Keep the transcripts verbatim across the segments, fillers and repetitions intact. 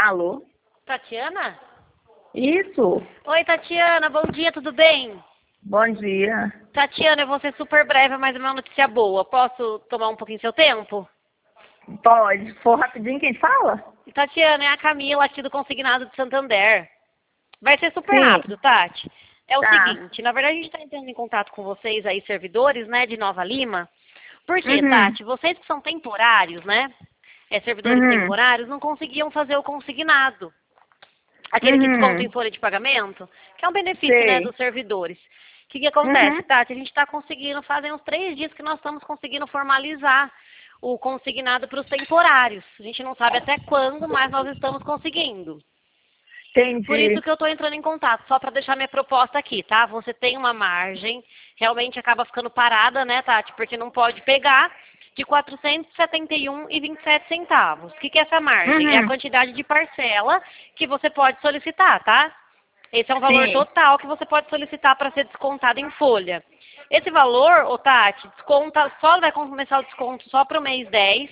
Alô? Tatiana? Isso. Oi, Tatiana, bom dia, tudo bem? Bom dia. Tatiana, eu vou ser super breve, mas é uma notícia boa. Posso tomar um pouquinho seu tempo? Pode. Se for rapidinho, quem fala? Tatiana, é a Camila aqui do Consignado de Santander. Vai ser super Sim. rápido, Tati. É o Tá. seguinte, na verdade a gente está entrando em contato com vocês aí, servidores, né, de Nova Lima. Por quê, Uhum. Tati? Vocês que são temporários, né, é, servidores Uhum. temporários, não conseguiam fazer o consignado. Aquele que desconta Uhum. em folha de pagamento, que é um benefício, né, Sei. dos servidores. O que, que acontece, Uhum. Tati? A gente está conseguindo, fazem uns três dias que nós estamos conseguindo formalizar o consignado para os temporários. A gente não sabe até quando, mas nós estamos conseguindo. Por Entendi. isso que eu estou entrando em contato, só para deixar minha proposta aqui, tá? Você tem uma margem, realmente acaba ficando parada, né, Tati? Porque não pode pegar de quatrocentos e setenta e um reais e vinte e sete centavos. O que, que é essa margem? É a Uhum. quantidade de parcela que você pode solicitar, tá? Esse é um valor Sim. total que você pode solicitar para ser descontado em folha. Esse valor, ô Tati, desconta, só vai começar o desconto só para o mês dez.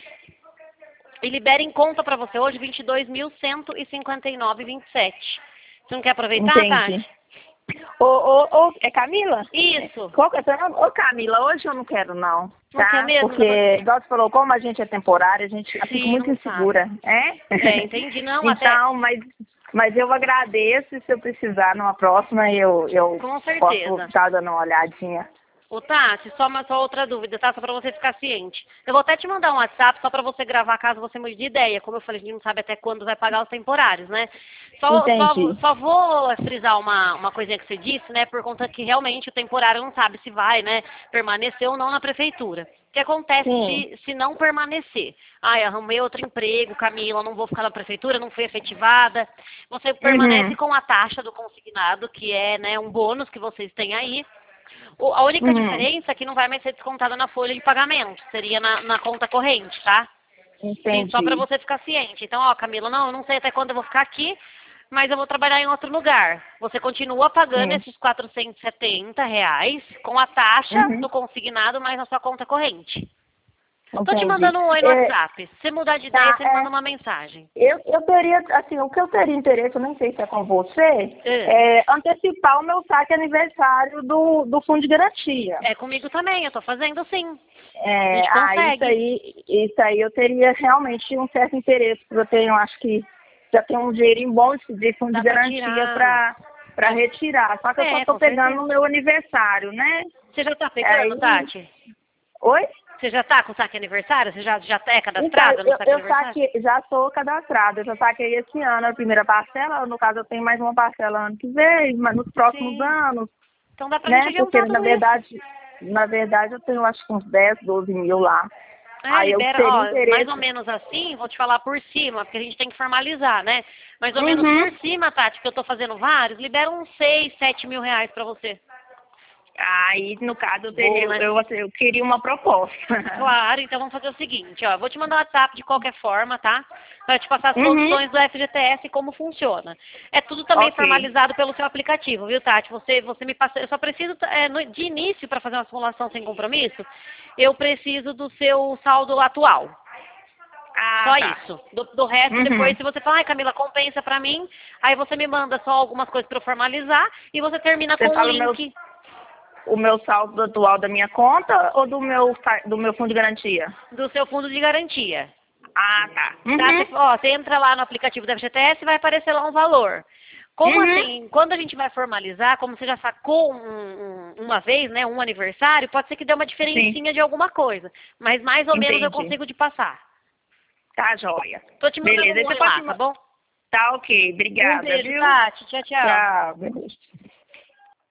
E libera em conta para você hoje vinte e dois mil cento e cinquenta e nove reais e vinte e sete centavos. Você não quer aproveitar, Entendi. Tati? Ô, ô, ô, é Camila? Isso. Qual que é o seu nome? Ô, Camila, hoje eu não quero não, Não quer tá? mesmo? Porque, igual você falou, como a gente é temporária, a gente já fica Sim, muito não sabe. insegura, é? É, entendi. Não, até... Então, mas, mas eu agradeço e se eu precisar numa próxima, eu, eu Com posso certeza. estar dando uma olhadinha. Ô, Tati, só uma só outra dúvida, tá? Só para você ficar ciente. Eu vou até te mandar um WhatsApp só para você gravar caso você mude de ideia. Como eu falei, a gente não sabe até quando vai pagar os temporários, né? Só, só, Entendi. só vou frisar uma, uma coisinha que você disse, né? Por conta que realmente o temporário não sabe se vai, né, permanecer ou não na prefeitura. O que acontece Sim. se, se não permanecer? Ai, arrumei outro emprego, Camila, não vou ficar na prefeitura, não fui efetivada. Você permanece Uhum. com a taxa do consignado, que é, né, um bônus que vocês têm aí. O- A única Uhum. diferença é que não vai mais ser descontada na folha de pagamento, seria na, na conta corrente, tá? E só para Entendi. você ficar ciente. Então, ó, Camila, não, eu não sei até quando eu vou ficar aqui, mas eu vou trabalhar em outro lugar. Você continua pagando Sim. esses quatrocentos e setenta reais com a taxa Uhum. do consignado mais na sua conta corrente. Tô te Entendi. mandando um oi no É, WhatsApp. Se você mudar de ideia, tá, você me é, manda uma mensagem. eu, eu teria, assim, o que eu teria interesse, eu nem sei se é com você, É, é antecipar o meu saque aniversário do, do fundo de garantia. é comigo também, eu tô fazendo sim. A É, gente ah, isso consegue. aí, isso aí eu teria realmente um certo interesse, porque eu tenho, acho que já tenho um dinheirinho bom de de fundo de Dá pra garantia tirar. para para retirar. Só que eu só É, estou com pegando no certeza. meu aniversário, né? Você já tá pegando, Aí, Tati? oi? Você já tá com saque aniversário? Você já, já é Então, cadastrada no eu, saque eu aniversário? saquei, já sou cadastrada, eu já saquei esse ano a primeira parcela, no caso eu tenho mais uma parcela ano que vem, mas nos próximos Sim. anos, Então dá pra gente né? Porque adiantar na tudo isso. verdade, na verdade eu tenho acho que uns dez, doze mil lá. É, Aí eu libera, teria ó, mais ou interesse. menos assim, vou te falar por cima, porque a gente tem que formalizar, né? Mais ou menos Uhum. por cima, Tati, que eu tô fazendo vários, libera uns seis, sete mil reais pra você. Aí, no caso, eu, teria, Bom, eu, né? eu, assim, eu queria uma proposta. Claro, então vamos fazer o seguinte, ó, eu vou te mandar o WhatsApp de qualquer forma, tá? Para te passar as Uhum. condições do F G T S e como funciona. É tudo também Ok. formalizado pelo seu aplicativo, viu, Tati? Você, você me passa, eu só preciso, é, no- de início, para fazer uma simulação sem compromisso, eu preciso do seu saldo atual. Ah, Só tá. isso. Do, do resto, depois, Uhum. se você falar, ai, Camila, compensa pra mim, aí você me manda só algumas coisas para eu formalizar e você termina com Você um fala o meu, link o meu saldo atual da minha conta ou do meu, sa- do meu fundo de garantia? do seu fundo de garantia. Ah, tá. Tá? Você, Uhum. ó, você entra lá no aplicativo da F G T S e vai aparecer lá um valor. Como Uhum. assim, quando a gente vai formalizar, como você já sacou um- um- uma vez, né, um aniversário, pode ser que dê uma Sim, diferencinha de alguma coisa. Mas mais ou menos eu entendi. consigo te passar. Tá, joia. Tô te mandando Beleza. Aí um você oi pode lá, me tá ma- bom? Tá, ok. Um Obrigada, beijo, viu? Tati. Tchau, tchau. Tchau. Beleza.